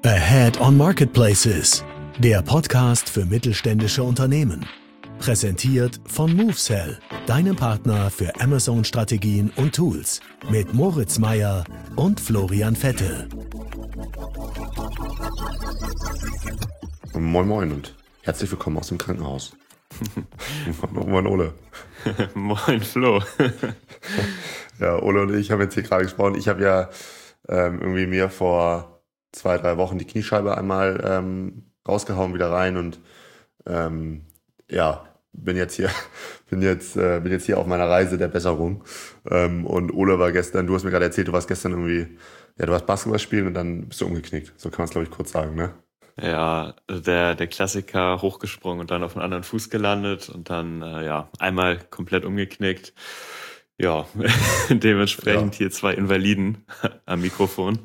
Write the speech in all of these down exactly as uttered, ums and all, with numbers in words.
Ahead on Marketplaces, der Podcast für mittelständische Unternehmen. Präsentiert von MoveSell, deinem Partner für Amazon-Strategien und Tools. Mit Moritz Meyer und Florian Vettel. Moin Moin und herzlich willkommen aus dem Krankenhaus. Moin Ole. Moin Flo. Ja, Ole und ich haben jetzt hier gerade gesprochen. Ich habe ja ähm, irgendwie mir vor zwei, drei Wochen die Kniescheibe einmal ähm, rausgehauen, wieder rein und ähm, ja, bin jetzt hier, bin jetzt, äh, bin jetzt hier auf meiner Reise der Besserung. Ähm, und Ole war gestern, du hast mir gerade erzählt, du warst gestern irgendwie, ja, du warst Basketball spielen und dann bist du umgeknickt. So kann man es, glaube ich, kurz sagen, ne? Ja, der, der Klassiker, hochgesprungen und dann auf einen anderen Fuß gelandet und dann, äh, ja, einmal komplett umgeknickt. Ja, dementsprechend ja. Hier zwei Invaliden am Mikrofon.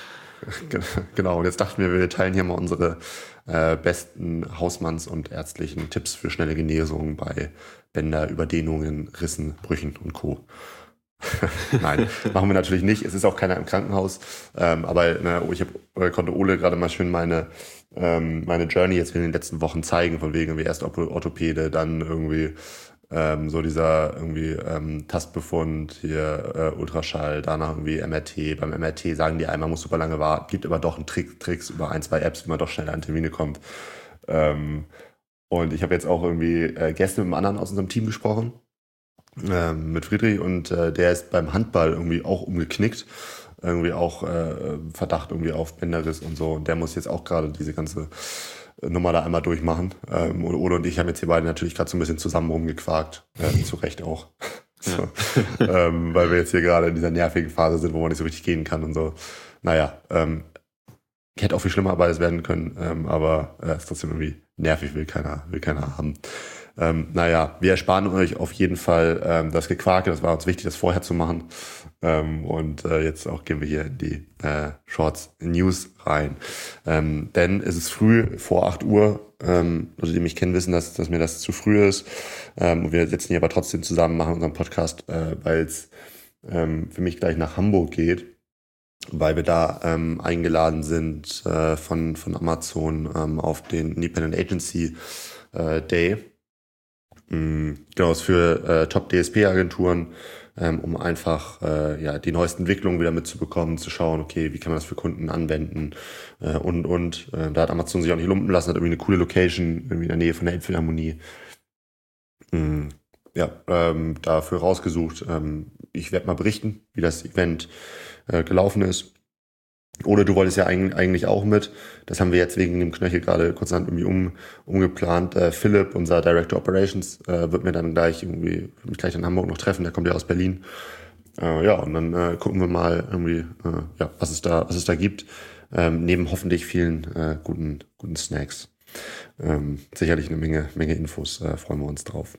Genau, und jetzt dachten wir, wir teilen hier mal unsere äh, besten Hausmanns- und ärztlichen Tipps für schnelle Genesung bei Bänder, Überdehnungen, Rissen, Brüchen und Co. Nein, machen wir natürlich nicht. Es ist auch keiner im Krankenhaus. Ähm, aber ne, ich hab, konnte Ole gerade mal schön meine, ähm, meine Journey jetzt in den letzten Wochen zeigen, von wegen wie erst Orthopäde, dann irgendwie ähm, so dieser irgendwie ähm, Tastbefund, hier äh, Ultraschall, danach irgendwie M R T. Beim M R T sagen die einmal, muss super lange warten. Gibt aber doch einen Trick, Tricks über ein, zwei Apps, wie man doch schneller an Termine kommt. Ähm, und ich habe jetzt auch irgendwie äh, gestern mit einem anderen aus unserem Team gesprochen. Ähm, mit Friedrich und äh, der ist beim Handball irgendwie auch umgeknickt, irgendwie auch äh, Verdacht irgendwie auf Bänderriss und so und der muss jetzt auch gerade diese ganze Nummer da einmal durchmachen ähm, und Ole und ich haben jetzt hier beide natürlich gerade so ein bisschen zusammen rumgequakt, äh, zu Recht auch, so, ähm, weil wir jetzt hier gerade in dieser nervigen Phase sind, wo man nicht so richtig gehen kann und so, naja, ähm, hätte auch viel schlimmer beides werden können, ähm, aber es äh, ist trotzdem irgendwie nervig, will keiner, will keiner haben. Ähm, naja, wir ersparen euch auf jeden Fall ähm, das Gequake, das war uns wichtig, das vorher zu machen. Ähm, und äh, jetzt auch gehen wir hier in die äh, Shorts News rein. Ähm, denn es ist früh, vor acht Uhr. Ähm, Leute, die mich kennen, wissen, dass, dass mir das zu früh ist. Ähm, und wir sitzen hier aber trotzdem zusammen, machen unseren Podcast, äh, weil es ähm, für mich gleich nach Hamburg geht. Weil wir da ähm, eingeladen sind äh, von, von Amazon ähm, auf den Independent Agency äh, Day. Genau, ist für äh, Top-D S P-Agenturen, ähm, um einfach äh, ja die neuesten Entwicklungen wieder mitzubekommen, zu schauen, okay, wie kann man das für Kunden anwenden äh, und und äh, da hat Amazon sich auch nicht lumpen lassen, hat irgendwie eine coole Location irgendwie in der Nähe von der Elbphilharmonie ähm, ja, ähm, dafür rausgesucht. Ähm, ich werde mal berichten, wie das Event äh, gelaufen ist. Oder du wolltest ja eigentlich auch mit. Das haben wir jetzt wegen dem Knöchel gerade kurzerhand irgendwie um, umgeplant. Äh, Philipp, unser Director Operations, äh, wird mir dann gleich irgendwie mich gleich in Hamburg noch treffen. Der kommt ja aus Berlin. Äh, ja, und dann äh, gucken wir mal irgendwie, äh, ja, was es da, was es da gibt. Ähm, neben hoffentlich vielen äh, guten, guten Snacks. Ähm, sicherlich eine Menge, Menge Infos. Äh, freuen wir uns drauf.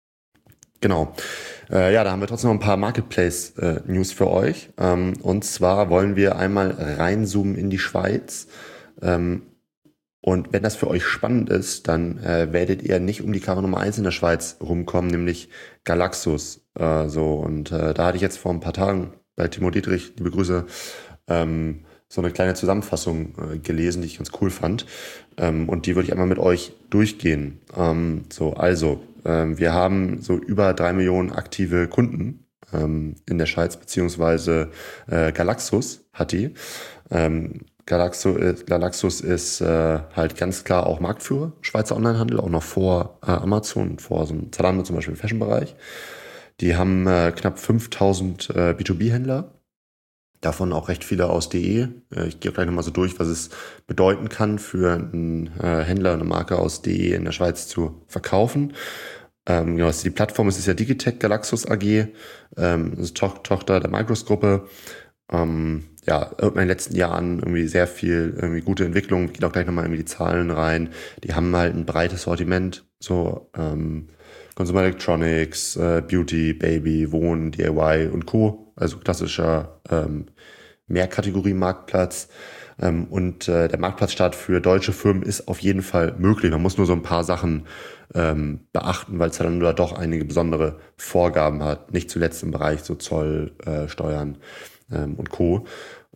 Genau. Äh, ja, da haben wir trotzdem noch ein paar Marketplace-News äh, für euch. Ähm, und zwar wollen wir einmal reinzoomen in die Schweiz. Ähm, und wenn das für euch spannend ist, dann äh, werdet ihr nicht um die Karre Nummer eins in der Schweiz rumkommen, nämlich Galaxus. Äh, so und äh, da hatte ich jetzt vor ein paar Tagen bei Timo Dietrich, liebe Grüße, ähm, so eine kleine Zusammenfassung äh, gelesen, die ich ganz cool fand. Ähm, und die würde ich einmal mit euch durchgehen. Ähm, so, also, ähm, wir haben so über drei Millionen aktive Kunden ähm, in der Schweiz, beziehungsweise äh, Galaxus hat die. Ähm, Galaxus, äh, Galaxus ist äh, halt ganz klar auch Marktführer, Schweizer Onlinehandel, auch noch vor äh, Amazon, vor so einem Zalando zum Beispiel im Fashion-Bereich. Die haben äh, knapp fünftausend äh, B zwei B-Händler. Davon auch recht viele aus D E. Ich gehe gleich nochmal so durch, was es bedeuten kann, für einen äh, Händler, eine Marke aus D E in der Schweiz zu verkaufen. Ähm, genau, die Plattform ist ja Digitec Galaxus A G, ähm, das ist to- Tochter der Micros-Gruppe. Ähm, ja, in den letzten Jahren irgendwie sehr viel irgendwie gute Entwicklung. Ich gehe auch gleich nochmal irgendwie die Zahlen rein. Die haben halt ein breites Sortiment, so ähm, Consumer Electronics, äh, Beauty, Baby, Wohnen, D I Y und Co. Also klassischer ähm, Mehrkategorie-Marktplatz. Ähm, und äh, der Marktplatzstart für deutsche Firmen ist auf jeden Fall möglich. Man muss nur so ein paar Sachen ähm, beachten, weil Zalando da doch einige besondere Vorgaben hat. Nicht zuletzt im Bereich so Zoll, äh, Steuern ähm, und Co.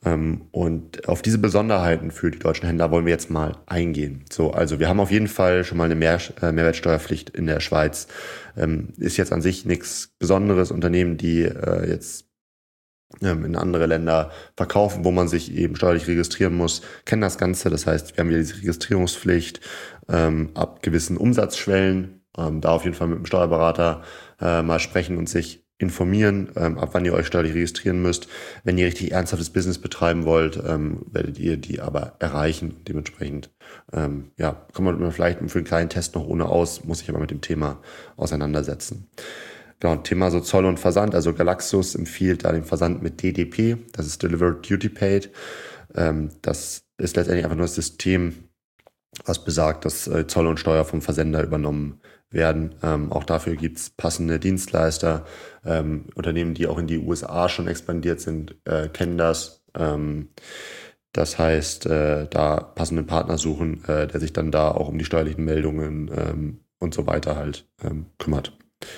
Ähm, und auf diese Besonderheiten für die deutschen Händler wollen wir jetzt mal eingehen. So, also wir haben auf jeden Fall schon mal eine Mehr, äh, Mehrwertsteuerpflicht in der Schweiz. Ähm, ist jetzt an sich nichts Besonderes. Unternehmen, die äh, jetzt ähm, in andere Länder verkaufen, wo man sich eben steuerlich registrieren muss, kennen das Ganze. Das heißt, wir haben hier diese Registrierungspflicht ähm, ab gewissen Umsatzschwellen. Ähm, da auf jeden Fall mit dem Steuerberater äh, mal sprechen und sich informieren, ähm, ab wann ihr euch steuerlich registrieren müsst. Wenn ihr richtig ernsthaftes Business betreiben wollt, ähm, werdet ihr die aber erreichen. Dementsprechend, ähm, ja, kommt man vielleicht für einen kleinen Test noch ohne aus, muss sich aber mit dem Thema auseinandersetzen. Genau, Thema so Zoll und Versand. Also Galaxus empfiehlt da den Versand mit D D P. Das ist Delivered Duty Paid. Ähm, das ist letztendlich einfach nur das System, was besagt, dass äh, Zoll und Steuer vom Versender übernommen werden. Ähm, auch dafür gibt's passende Dienstleister. Ähm, Unternehmen, die auch in die U S A schon expandiert sind, äh, kennen das. Ähm, das heißt, äh, da passenden Partner suchen, äh, der sich dann da auch um die steuerlichen Meldungen ähm, und so weiter halt ähm, kümmert.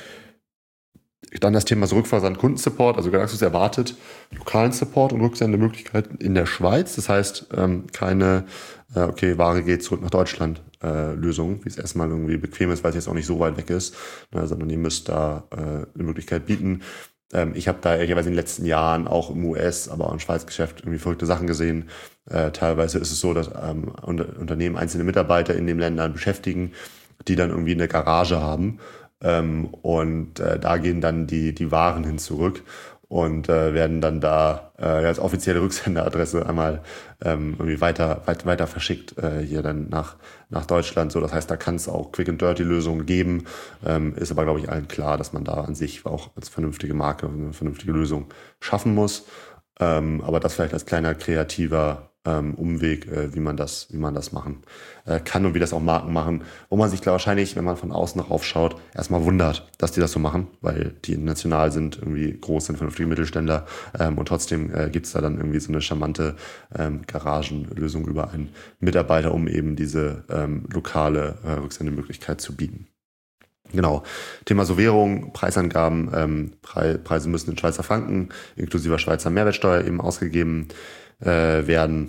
Dann das Thema so Rückversand, Kundensupport. Also Galaxus erwartet lokalen Support und Rücksendemöglichkeiten in der Schweiz. Das heißt, ähm, keine, äh, okay, Ware geht zurück nach Deutschland äh, Lösung, wie es erstmal irgendwie bequem ist, weil es jetzt auch nicht so weit weg ist, ne, sondern ihr müsst da äh, eine Möglichkeit bieten. Ähm, ich habe da ehrlicherweise in den letzten Jahren auch im U S, aber auch im Schweizgeschäft irgendwie verrückte Sachen gesehen. Äh, teilweise ist es so, dass ähm, Unter- Unternehmen einzelne Mitarbeiter in den Ländern beschäftigen, die dann irgendwie eine Garage haben. Ähm, und äh, da gehen dann die, die Waren hin zurück und äh, werden dann da äh, als offizielle Rücksenderadresse einmal ähm, irgendwie weiter, weit, weiter verschickt äh, hier dann nach, nach Deutschland. So, das heißt, da kann es auch Quick-and-Dirty-Lösungen geben. Ähm, ist aber, glaube ich, allen klar, dass man da an sich auch als vernünftige Marke eine vernünftige Lösung schaffen muss. Ähm, aber das vielleicht als kleiner kreativer ähm, Umweg, äh, wie man das, wie man das machen äh, kann und wie das auch Marken machen, wo man sich klar wahrscheinlich, wenn man von außen drauf schaut, erstmal wundert, dass die das so machen, weil die international sind, irgendwie groß sind, vernünftige Mittelständler ähm, und trotzdem äh, gibt's da dann irgendwie so eine charmante ähm, Garagenlösung über einen Mitarbeiter, um eben diese ähm, lokale äh, Rücksendemöglichkeit zu bieten. Genau. Thema so Währung, Preisangaben, ähm, Pre- Preise müssen in Schweizer Franken inklusive Schweizer Mehrwertsteuer eben ausgegeben äh, werden.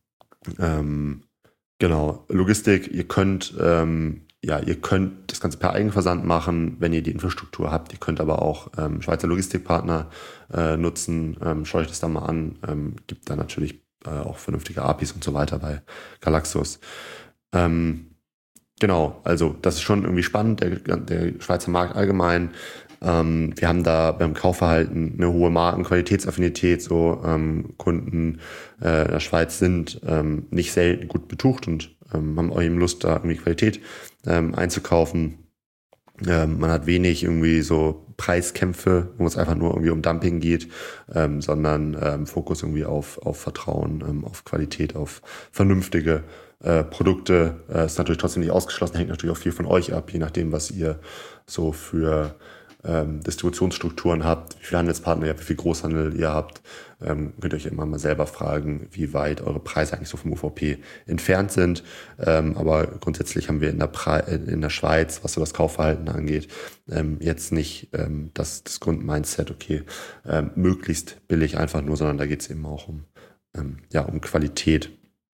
Ähm, genau. Logistik, ihr könnt, ähm, ja, ihr könnt das Ganze per Eigenversand machen, wenn ihr die Infrastruktur habt. Ihr könnt aber auch ähm, Schweizer Logistikpartner äh, nutzen. Ähm, schaut euch das da mal an. Ähm, gibt da natürlich äh, auch vernünftige A P Is und so weiter bei Galaxus. Ähm, Genau, also das ist schon irgendwie spannend, der, der Schweizer Markt allgemein. Ähm, wir haben da beim Kaufverhalten eine hohe Markenqualitätsaffinität. So ähm, Kunden äh, in der Schweiz sind ähm, nicht selten gut betucht und ähm, haben auch eben Lust, da irgendwie Qualität ähm, einzukaufen. Ähm, man hat wenig irgendwie so Preiskämpfe, wo es einfach nur irgendwie um Dumping geht, ähm, sondern ähm, Fokus irgendwie auf, auf Vertrauen, ähm, auf Qualität, auf vernünftige äh, Produkte. Äh, ist natürlich trotzdem nicht ausgeschlossen, hängt natürlich auch viel von euch ab, je nachdem, was ihr so für ähm, Distributionsstrukturen habt, wie viele Handelspartner ihr habt, wie viel Großhandel ihr habt. Ähm, könnt ihr euch immer mal selber fragen, wie weit eure Preise eigentlich so vom U V P entfernt sind. Ähm, aber grundsätzlich haben wir in der, Pre- in der Schweiz, was so das Kaufverhalten angeht, ähm, jetzt nicht ähm, das, das Grundmindset, okay, ähm, möglichst billig einfach nur, sondern da geht es eben auch um, ähm, ja, um Qualität.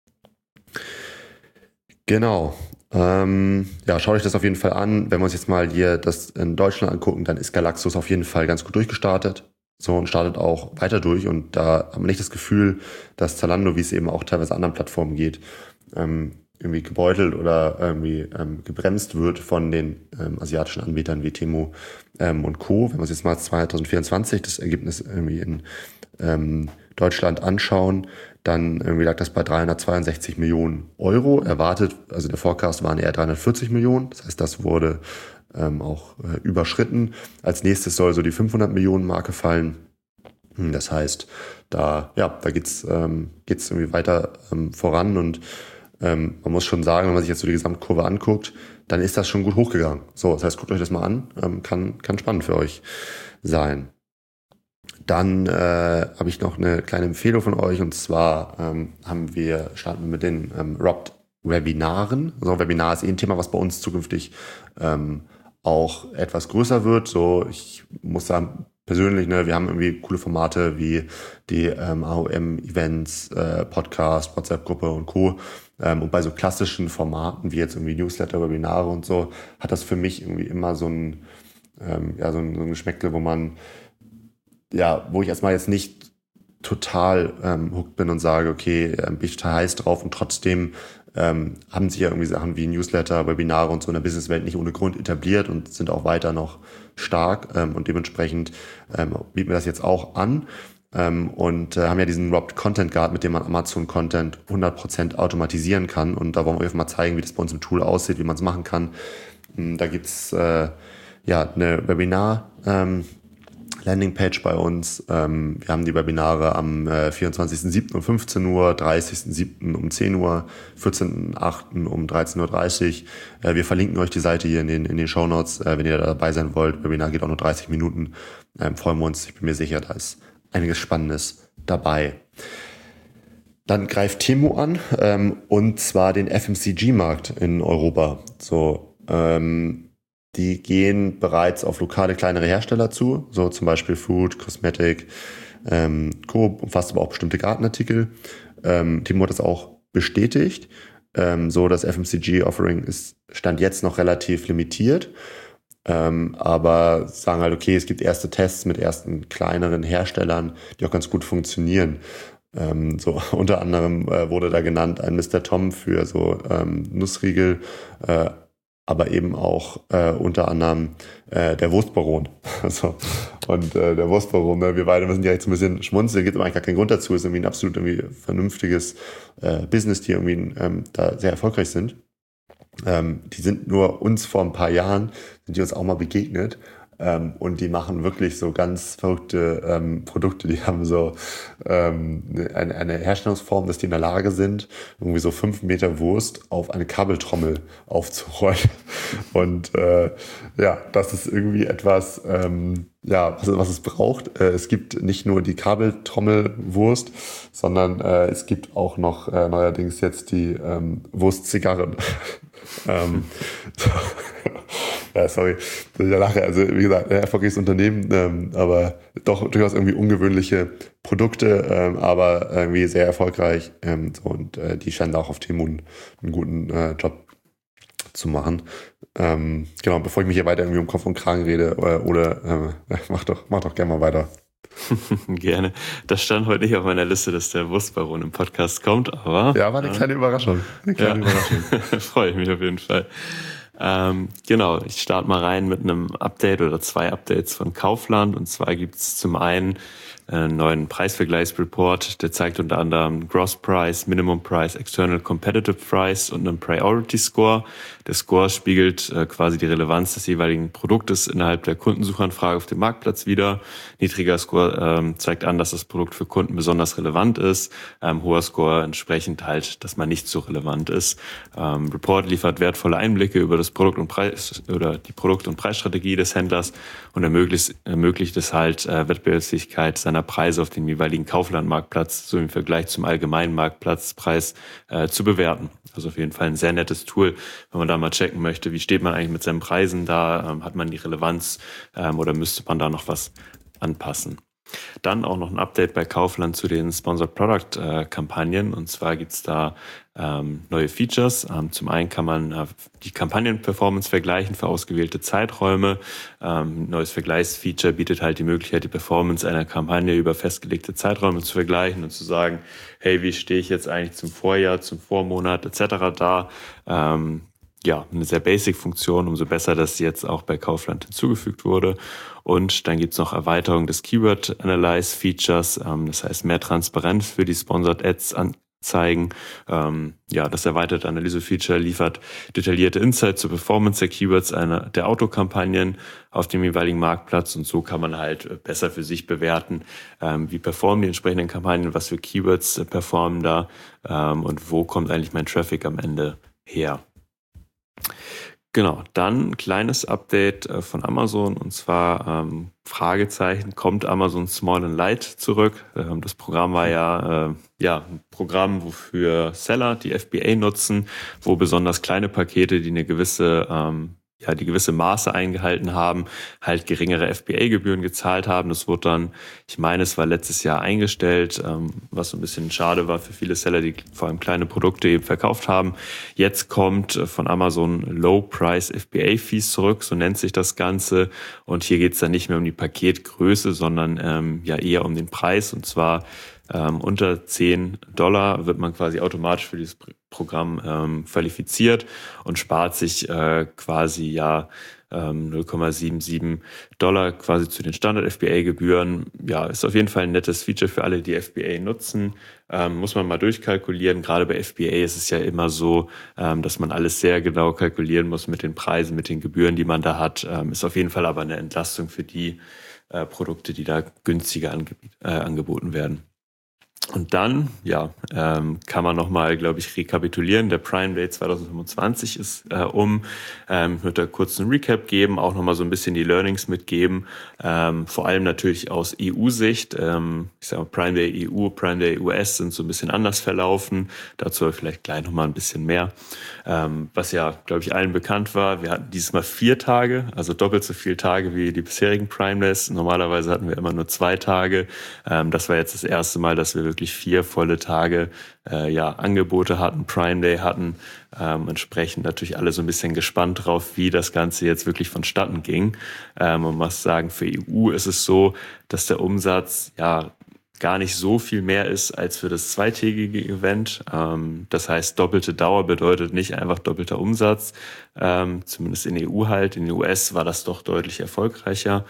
Genau. Ähm, ja, schaut euch das auf jeden Fall an. Wenn wir uns jetzt mal hier das in Deutschland angucken, dann ist Galaxus auf jeden Fall ganz gut durchgestartet. So, und startet auch weiter durch. Und da haben wir nicht das Gefühl, dass Zalando, wie es eben auch teilweise anderen Plattformen geht, ähm, irgendwie gebeutelt oder irgendwie ähm, gebremst wird von den ähm, asiatischen Anbietern wie Temu ähm, und Co. Wenn wir uns jetzt mal zwanzig vierundzwanzig das Ergebnis irgendwie in ähm, Deutschland anschauen, dann irgendwie lag das bei dreihundertzweiundsechzig Millionen Euro. Erwartet, also der Forecast waren eher dreihundertvierzig Millionen. Das heißt, das wurde ähm, auch äh, überschritten. Als nächstes soll so die fünfhundert Millionen Marke fallen. Das heißt, da, ja, da geht's, ähm, geht's irgendwie weiter ähm, voran und ähm, man muss schon sagen, wenn man sich jetzt so die Gesamtkurve anguckt, dann ist das schon gut hochgegangen. So, das heißt, guckt euch das mal an, ähm, kann, kann spannend für euch sein. Dann äh, habe ich noch eine kleine Empfehlung von euch und zwar ähm, haben wir starten wir mit den ähm, Robbed Webinaren. Also Webinar ist eh ein Thema, was bei uns zukünftig ähm, auch etwas größer wird. So, ich muss sagen, persönlich, ne, wir haben irgendwie coole Formate wie die ähm, A O M-Events, äh, Podcast, WhatsApp-Gruppe und Co. Ähm, und bei so klassischen Formaten wie jetzt irgendwie Newsletter, Webinare und so, hat das für mich irgendwie immer so ein, ähm, ja, so ein, so ein Geschmäckle, wo man, ja, wo ich erstmal jetzt nicht total ähm, hooked bin und sage, okay, ähm, bin ich total heiß drauf, und trotzdem ähm, haben sich ja irgendwie Sachen wie Newsletter, Webinare und so in der Businesswelt nicht ohne Grund etabliert und sind auch weiter noch stark, ähm, und dementsprechend ähm, bieten wir das jetzt auch an, ähm, und äh, haben ja diesen Wrapped Content Guard, mit dem man Amazon Content hundert Prozent automatisieren kann, und da wollen wir euch mal zeigen, wie das bei uns im Tool aussieht, wie man es machen kann. Da gibt's äh, ja eine Webinar ähm, Landingpage bei uns. Ähm, wir haben die Webinare am äh, vierundzwanzigsten siebten um fünfzehn Uhr, dreißigsten siebten um zehn Uhr, vierzehnten achten um dreizehn Uhr dreißig. Äh, wir verlinken euch die Seite hier in den, in den Shownotes, äh, wenn ihr da dabei sein wollt. Webinar geht auch nur dreißig Minuten. Ähm, freuen wir uns. Ich bin mir sicher, da ist einiges Spannendes dabei. Dann greift Temu an, ähm, und zwar den F M C G-Markt in Europa. So, ähm, die gehen bereits auf lokale, kleinere Hersteller zu, so zum Beispiel Food, Cosmetic, ähm, Co., umfasst aber auch bestimmte Gartenartikel. Ähm, Temu hat das auch bestätigt. Ähm, so, das F M C G-Offering ist Stand jetzt noch relativ limitiert. Ähm, aber sagen halt, okay, es gibt erste Tests mit ersten kleineren Herstellern, die auch ganz gut funktionieren. Ähm, so unter anderem äh, wurde da genannt ein Mister Tom für so ähm, Nussriegel, äh, aber eben auch äh, unter anderem äh, der Wurstbaron. Also, und äh, der Wurstbaron, ne, wir beide müssen direkt so ein bisschen schmunzeln, gibt aber eigentlich gar keinen Grund dazu, ist irgendwie ein absolut irgendwie vernünftiges äh, Business, die irgendwie ähm, da sehr erfolgreich sind. Ähm, die sind nur uns vor ein paar Jahren, sind die uns auch mal begegnet. Ähm, und die machen wirklich so ganz verrückte ähm, Produkte. Die haben so ähm, eine, eine Herstellungsform, dass die in der Lage sind, irgendwie so fünf Meter Wurst auf eine Kabeltrommel aufzurollen. Und äh, ja, das ist irgendwie etwas, ähm, ja, was, was es braucht. Äh, es gibt nicht nur die Kabeltrommelwurst, sondern äh, es gibt auch noch äh, neuerdings jetzt die ähm, Wurstzigarren. ähm, so. Ja, sorry, dass ich da lache. Also wie gesagt, ein erfolgreiches Unternehmen, ähm, aber doch durchaus irgendwie ungewöhnliche Produkte, ähm, aber irgendwie sehr erfolgreich. Ähm, so, und äh, die scheinen da auch auf Temu einen, einen guten äh, Job zu machen. Ähm, genau, bevor ich mich hier weiter irgendwie um Kopf und Kragen rede, oder, oder äh, mach doch, mach doch gerne mal weiter. Gerne. Das stand heute nicht auf meiner Liste, dass der Wurstbaron im Podcast kommt, aber... Ja, war eine äh, kleine Überraschung. Eine kleine ja. Überraschung. Freue ich mich auf jeden Fall. Ähm, genau, ich starte mal rein mit einem Update oder zwei Updates von Kaufland. Und zwar gibt es zum einen einen neuen Preisvergleichsreport, der zeigt unter anderem Gross Price, Minimum Price, External Competitive Price und einen Priority Score. Der Score spiegelt äh, quasi die Relevanz des jeweiligen Produktes innerhalb der Kundensuchanfrage auf dem Marktplatz wider. Niedriger Score ähm, zeigt an, dass das Produkt für Kunden besonders relevant ist. Ähm, hoher Score entsprechend halt, dass man nicht so relevant ist. Ähm, Report liefert wertvolle Einblicke über das Produkt und Preis oder die Produkt- und Preisstrategie des Händlers und ermöglicht, ermöglicht es halt äh, Wettbewerbsfähigkeit seiner Preise auf dem jeweiligen Kaufland-Marktplatz so im Vergleich zum allgemeinen Marktplatzpreis äh, zu bewerten. Also auf jeden Fall ein sehr nettes Tool, wenn man da mal checken möchte, wie steht man eigentlich mit seinen Preisen da, ähm, hat man die Relevanz ähm, oder müsste man da noch was anpassen. Dann auch noch ein Update bei Kaufland zu den Sponsored Product äh, Kampagnen. Und zwar gibt's da ähm, neue Features. Ähm, zum einen kann man äh, die Kampagnenperformance vergleichen für ausgewählte Zeiträume. Ähm, neues Vergleichsfeature bietet halt die Möglichkeit, die Performance einer Kampagne über festgelegte Zeiträume zu vergleichen und zu sagen, hey, wie stehe ich jetzt eigentlich zum Vorjahr, zum Vormonat et cetera da? Ähm, Ja, eine sehr Basic-Funktion, umso besser, dass sie jetzt auch bei Kaufland hinzugefügt wurde. Und dann gibt's noch Erweiterung des Keyword-Analyze-Features, ähm, das heißt mehr Transparenz für die Sponsored Ads anzeigen. Ähm, ja, das erweiterte Analyse-Feature liefert detaillierte Insights zur Performance der Keywords einer der Autokampagnen auf dem jeweiligen Marktplatz. Und so kann man halt besser für sich bewerten, ähm, wie performen die entsprechenden Kampagnen, was für Keywords äh, performen da ähm, und wo kommt eigentlich mein Traffic am Ende her. Genau, dann ein kleines Update äh, von Amazon und zwar ähm, Fragezeichen, kommt Amazon Small and Light zurück? Ähm, das Programm war ja, äh, ja ein Programm, wofür Seller die F B A nutzen, wo besonders kleine Pakete, die eine gewisse ähm, ja die gewisse Maße eingehalten haben, halt geringere F B A-Gebühren gezahlt haben. Das wurde dann, ich meine, es war letztes Jahr eingestellt, ähm, was so ein bisschen schade war für viele Seller, die vor allem kleine Produkte eben verkauft haben. Jetzt kommt von Amazon Low-Price F B A-Fees zurück, so nennt sich das Ganze. Und hier geht es dann nicht mehr um die Paketgröße, sondern ähm, ja eher um den Preis. Und zwar ähm, unter zehn Dollar wird man quasi automatisch für dieses Programm ähm, qualifiziert und spart sich äh, quasi ja ähm, null Komma siebenundsiebzig Dollar quasi zu den Standard-F B A-Gebühren. Ja, ist auf jeden Fall ein nettes Feature für alle, die F B A nutzen. Ähm, muss man mal durchkalkulieren. Gerade bei F B A ist es ja immer so, ähm, dass man alles sehr genau kalkulieren muss mit den Preisen, mit den Gebühren, die man da hat. Ähm, ist auf jeden Fall aber eine Entlastung für die äh, Produkte, die da günstiger ange- äh, angeboten werden. Und dann, ja, ähm, kann man nochmal, glaube ich, rekapitulieren. Der Prime Day zwanzig fünfundzwanzig ist äh, um. Ähm, ich würde da kurz einen Recap geben, auch nochmal so ein bisschen die Learnings mitgeben. Ähm, vor allem natürlich aus E U-Sicht. Ähm, ich sage mal, Prime Day E U, Prime Day U S sind so ein bisschen anders verlaufen. Dazu vielleicht gleich nochmal ein bisschen mehr. Ähm, was ja, glaube ich, allen bekannt war. Wir hatten dieses Mal vier Tage, also doppelt so viele Tage wie die bisherigen Prime Days. Normalerweise hatten wir immer nur zwei Tage. Ähm, das war jetzt das erste Mal, dass wir wirklich vier volle Tage äh, ja Angebote hatten, Prime Day hatten. Ähm, entsprechend natürlich alle so ein bisschen gespannt drauf, wie das Ganze jetzt wirklich vonstatten ging. Ähm, man muss sagen, für E U ist es so, dass der Umsatz ja gar nicht so viel mehr ist als für das zweitägige Event. Ähm, das heißt, doppelte Dauer bedeutet nicht einfach doppelter Umsatz. Ähm, zumindest in E U halt. In den U S war das doch deutlich erfolgreicher.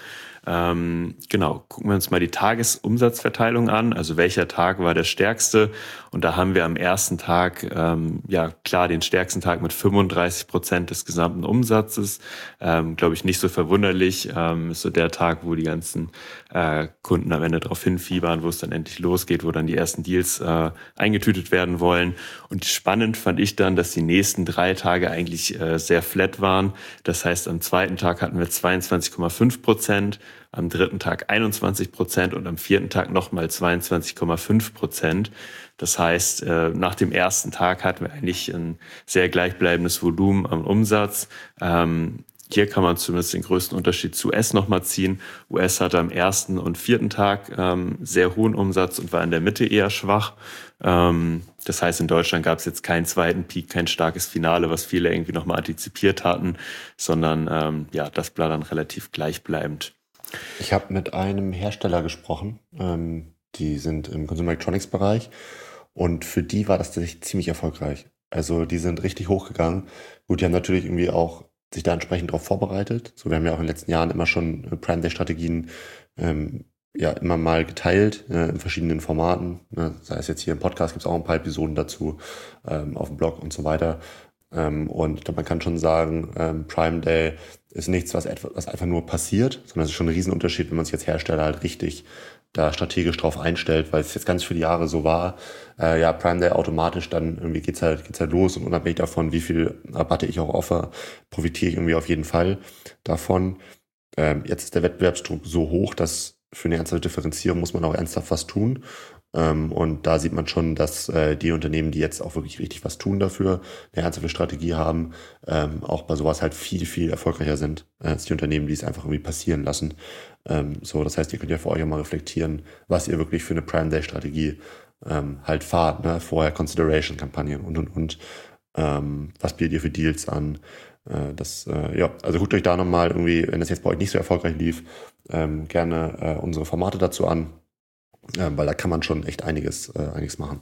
Ähm, genau, gucken wir uns mal die Tagesumsatzverteilung an. Also welcher Tag war der stärkste? Und da haben wir am ersten Tag, ähm, ja klar, den stärksten Tag mit fünfunddreißig Prozent des gesamten Umsatzes. Ähm, Glaube ich nicht so verwunderlich. Ähm, ist so der Tag, wo die ganzen äh, Kunden am Ende darauf hinfiebern, wo es dann endlich losgeht, wo dann die ersten Deals äh, eingetütet werden wollen. Und spannend fand ich dann, dass die nächsten drei Tage eigentlich äh, sehr flat waren. Das heißt, am zweiten Tag hatten wir zweiundzwanzig Komma fünf Prozent, am dritten Tag einundzwanzig Prozent und am vierten Tag nochmal zweiundzwanzig Komma fünf Prozent. Das heißt, äh, nach dem ersten Tag hatten wir eigentlich ein sehr gleichbleibendes Volumen am Umsatz. Ähm, Hier kann man zumindest den größten Unterschied zu U S nochmal ziehen. U S hatte am ersten und vierten Tag ähm, sehr hohen Umsatz und war in der Mitte eher schwach. Ähm, das heißt, in Deutschland gab es jetzt keinen zweiten Peak, kein starkes Finale, was viele irgendwie nochmal antizipiert hatten, sondern ähm, ja, das war dann relativ gleichbleibend. Ich habe mit einem Hersteller gesprochen, ähm, die sind im Consumer Electronics Bereich und für die war das tatsächlich ziemlich erfolgreich. Also die sind richtig hochgegangen. Gut, die haben natürlich irgendwie auch sich da entsprechend darauf vorbereitet. So, wir haben ja auch in den letzten Jahren immer schon Prime Day Strategien ähm, ja immer mal geteilt äh, in verschiedenen Formaten. Ne? Sei es jetzt hier im Podcast, gibt es auch ein paar Episoden dazu, ähm, auf dem Blog und so weiter. Ähm, und ich glaube, man kann schon sagen, ähm, Prime Day ist nichts, was, etwa, was einfach nur passiert, sondern es ist schon ein Riesenunterschied, wenn man sich als Hersteller halt richtig da strategisch drauf einstellt, weil es jetzt ganz viele Jahre so war, äh, ja, Prime Day automatisch, dann irgendwie geht's halt, geht's halt los und unabhängig davon, wie viel Rabatte ich auch offer, profitiere ich irgendwie auf jeden Fall davon. Ähm, jetzt ist der Wettbewerbsdruck so hoch, dass für eine ernsthafte Differenzierung muss man auch ernsthaft was tun. Ähm, und da sieht man schon, dass äh, die Unternehmen, die jetzt auch wirklich richtig was tun dafür, eine ernsthafte Strategie haben, ähm, auch bei sowas halt viel, viel erfolgreicher sind äh, als die Unternehmen, die es einfach irgendwie passieren lassen. Ähm, so, das heißt, ihr könnt ja für euch auch mal reflektieren, was ihr wirklich für eine Prime Day Strategie ähm, halt fahrt, ne? Vorher Consideration-Kampagnen und, und, und. Ähm, was bietet ihr für Deals an? Äh, das, äh, ja, also guckt euch da nochmal irgendwie, wenn das jetzt bei euch nicht so erfolgreich lief, ähm, gerne äh, unsere Formate dazu an. Ja, weil da kann man schon echt einiges, äh, einiges machen.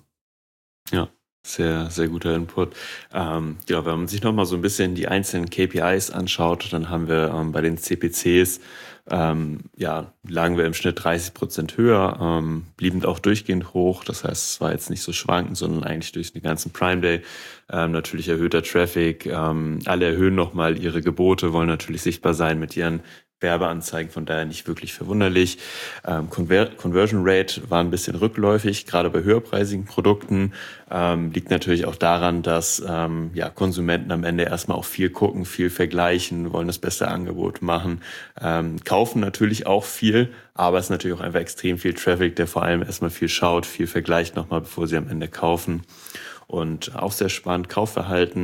Ja, sehr, sehr guter Input. Ähm, ja, wenn man sich nochmal so ein bisschen die einzelnen K P Is anschaut, dann haben wir ähm, bei den C P Cs, ähm, ja, lagen wir im Schnitt dreißig Prozent höher, ähm, blieben auch durchgehend hoch. Das heißt, es war jetzt nicht so schwankend, sondern eigentlich durch den ganzen Prime Day. Ähm, natürlich erhöhter Traffic. Ähm, alle erhöhen nochmal ihre Gebote, wollen natürlich sichtbar sein mit ihren Werbeanzeigen, von daher nicht wirklich verwunderlich. Ähm, Conver- Conversion Rate war ein bisschen rückläufig, gerade bei höherpreisigen Produkten. Ähm, liegt natürlich auch daran, dass ähm, ja, Konsumenten am Ende erstmal auch viel gucken, viel vergleichen, wollen das beste Angebot machen, ähm, kaufen natürlich auch viel, aber es ist natürlich auch einfach extrem viel Traffic, der vor allem erstmal viel schaut, viel vergleicht nochmal, bevor sie am Ende kaufen. Und auch sehr spannend, Kaufverhalten.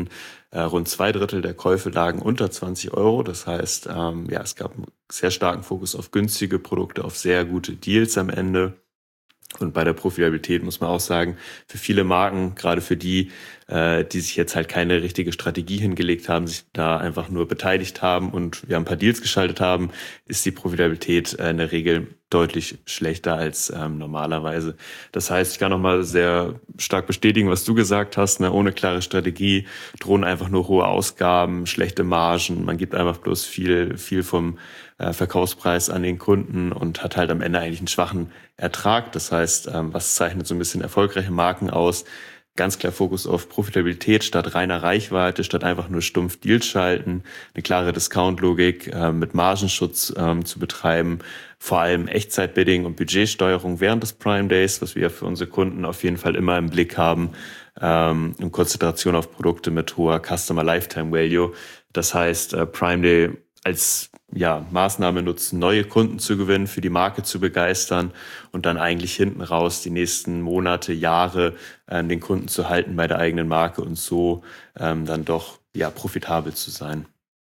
Äh, rund zwei Drittel der Käufe lagen unter zwanzig Euro. Das heißt, ähm, ja, es gab einen sehr starken Fokus auf günstige Produkte, auf sehr gute Deals am Ende. Und bei der Profitabilität muss man auch sagen, für viele Marken, gerade für die, äh, die sich jetzt halt keine richtige Strategie hingelegt haben, sich da einfach nur beteiligt haben und ja ein paar Deals geschaltet haben, ist die Profitabilität äh, in der Regel deutlich schlechter als ähm, normalerweise. Das heißt, ich kann nochmal sehr stark bestätigen, was du gesagt hast, ne? Ohne klare Strategie drohen einfach nur hohe Ausgaben, schlechte Margen, man gibt einfach bloß viel, viel vom äh, Verkaufspreis an den Kunden und hat halt am Ende eigentlich einen schwachen Ertrag. Das heißt, ähm, was zeichnet so ein bisschen erfolgreiche Marken aus? Ganz klar Fokus auf Profitabilität statt reiner Reichweite, statt einfach nur stumpf Deals schalten, eine klare Discount-Logik äh, mit Margenschutz ähm, zu betreiben, vor allem Echtzeit-Bidding und Budgetsteuerung während des Prime Days, was wir für unsere Kunden auf jeden Fall immer im Blick haben, ähm, und Konzentration auf Produkte mit hoher Customer Lifetime Value. Das heißt, äh, Prime Day als ja, Maßnahme nutzen, neue Kunden zu gewinnen, für die Marke zu begeistern und dann eigentlich hinten raus die nächsten Monate, Jahre ähm, den Kunden zu halten bei der eigenen Marke und so ähm, dann doch ja profitabel zu sein.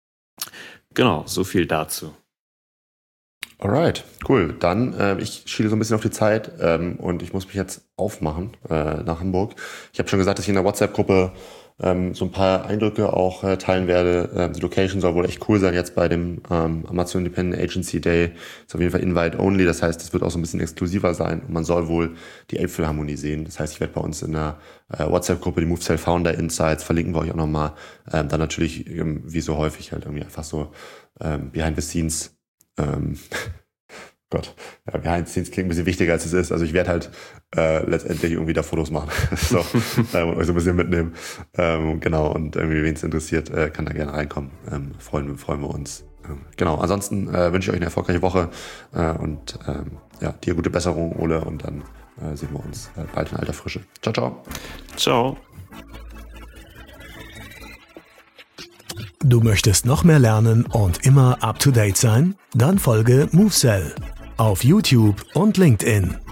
Genau, so viel dazu. Alright, cool. Dann, äh, ich schiele so ein bisschen auf die Zeit ähm, und ich muss mich jetzt aufmachen äh, nach Hamburg. Ich habe schon gesagt, dass ich in der WhatsApp-Gruppe ähm, so ein paar Eindrücke auch äh, teilen werde. Ähm, die Location soll wohl echt cool sein jetzt bei dem ähm, Amazon Independent Agency Day. Ist auf jeden Fall Invite-only, das heißt, es wird auch so ein bisschen exklusiver sein und man soll wohl die Elbphilharmonie sehen. Das heißt, ich werde bei uns in der äh, WhatsApp-Gruppe die MoveSell Founder Insights verlinken wir euch auch nochmal. Ähm, dann natürlich, ähm, wie so häufig, halt irgendwie einfach so ähm, Behind the Scenes. Ähm, Gott, ja, Behind the Scenes klingt ein bisschen wichtiger, als es ist. Also ich werde halt äh, letztendlich irgendwie da Fotos machen so, ähm, und euch so ein bisschen mitnehmen. Ähm, genau, und irgendwie, wen es interessiert, äh, kann da gerne reinkommen. Ähm, freuen, freuen wir uns. Ähm, genau, ansonsten äh, wünsche ich euch eine erfolgreiche Woche äh, und ähm, ja, dir gute Besserung, Ole, und dann äh, sehen wir uns äh, bald in alter Frische. Ciao, ciao. Ciao. Du möchtest noch mehr lernen und immer up to date sein? Dann folge MoveSell auf YouTube und LinkedIn.